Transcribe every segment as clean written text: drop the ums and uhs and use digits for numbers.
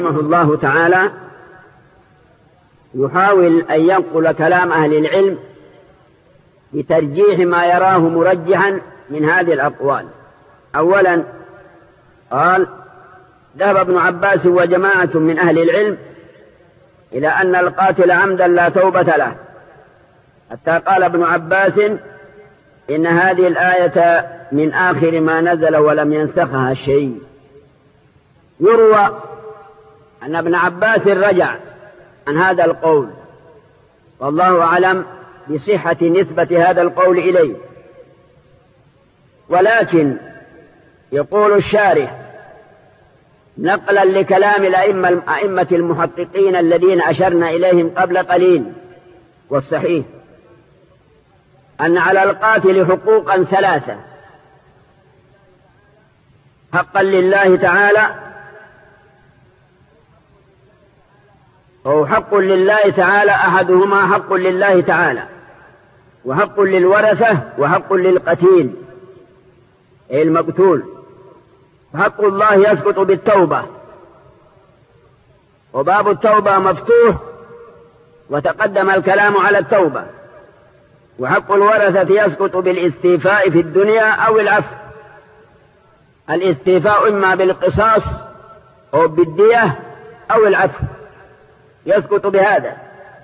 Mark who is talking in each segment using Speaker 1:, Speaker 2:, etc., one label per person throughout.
Speaker 1: رحمه الله تعالى يحاول أن ينقل كلام أهل العلم بترجيح ما يراه مرجحا من هذه الأقوال. أولا قال: ذهب ابن عباس وجماعة من أهل العلم إلى أن القاتل عمدا لا توبة له، حتى قال ابن عباس: إن هذه الآية من آخر ما نزل ولم ينسخها شيء. يروى أن ابن عباس رجع عن هذا القول، والله أعلم بصحة نسبة هذا القول إليه، ولكن يقول الشارح نقلا لكلام الأئمة المحققين الذين أشرنا إليهم قبل قليل: والصحيح أن على القاتل حقوقا ثلاثة: حقا لله تعالى، أو حق لله تعالى أحدهما حق لله تعالى، وحق للورثة، وحق للقتيل أي المقتول. حق الله يسقط بالتوبة، وباب التوبة مفتوح وتقدم الكلام على التوبة. وحق الورثة يسقط بالاستيفاء في الدنيا أو العفو. الاستيفاء إما بالقصاص أو بالدية أو العفو، يسقط بهذا.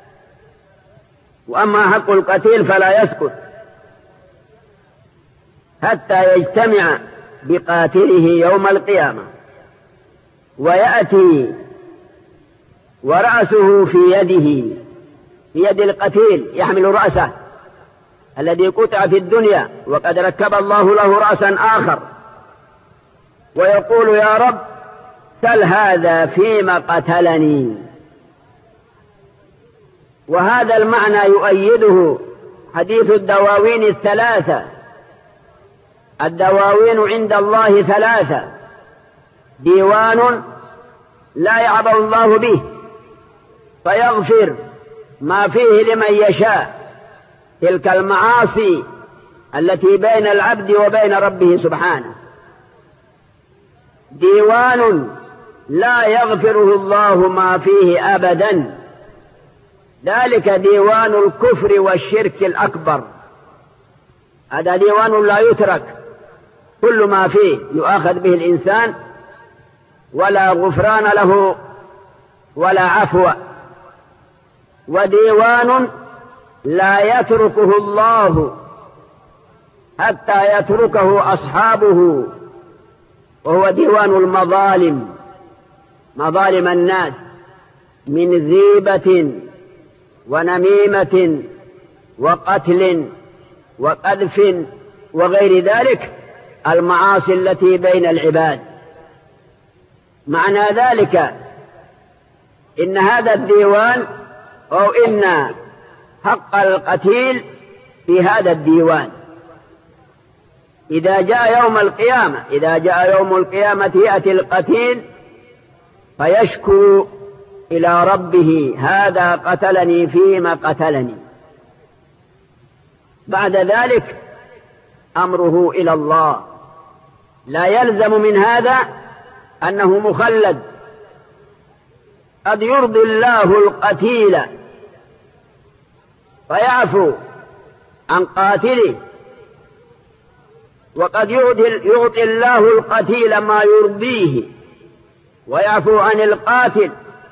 Speaker 1: وأما حق القتيل فلا يسقط حتى يجتمع بقاتله يوم القيامة ويأتي ورأسه في يده، في يد القتيل، يحمل رأسه الذي قطع في الدنيا وقد ركب الله له رأسا آخر، ويقول: يا رب سل هذا فيما قتلني. وهذا المعنى يؤيده حديث الدواوين الثلاثة. الدواوين عند الله ثلاثة: ديوان لا يعبأ الله به فيغفر ما فيه لمن يشاء، تلك المعاصي التي بين العبد وبين ربه سبحانه. ديوان لا يغفره الله ما فيه أبدا، ذلك ديوان الكفر والشرك الأكبر. هذا ديوان لا يترك، كل ما فيه يؤاخذ به الإنسان، ولا غفران له ولا عفو. وديوان لا يتركه الله حتى يتركه أصحابه، وهو ديوان المظالم، مظالم الناس من غيبة ونميمة وقتل وقذف وغير ذلك، المعاصي التي بين العباد. معنى ذلك إن هذا الديوان، أو إن حق القتيل في هذا الديوان. إذا جاء يوم القيامة يأتي القتيل فيشكو إلى ربه: هذا قتلني فيما قتلني. بعد ذلك أمره إلى الله. لا يلزم من هذا أنه مخلد، قد يرضي الله القتيل فيعفو عن قاتله، وقد يعطي الله القتيل ما يرضيه ويعفو عن القاتل.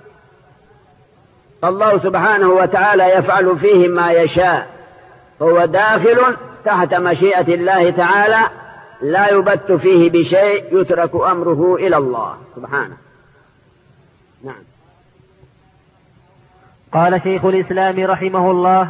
Speaker 1: الله سبحانه وتعالى يفعل فيه ما يشاء، هو داخل تحت مشيئة الله تعالى، لا يبت فيه بشيء، يترك أمره إلى الله سبحانه. نعم.
Speaker 2: قال شيخ الإسلام رحمه الله: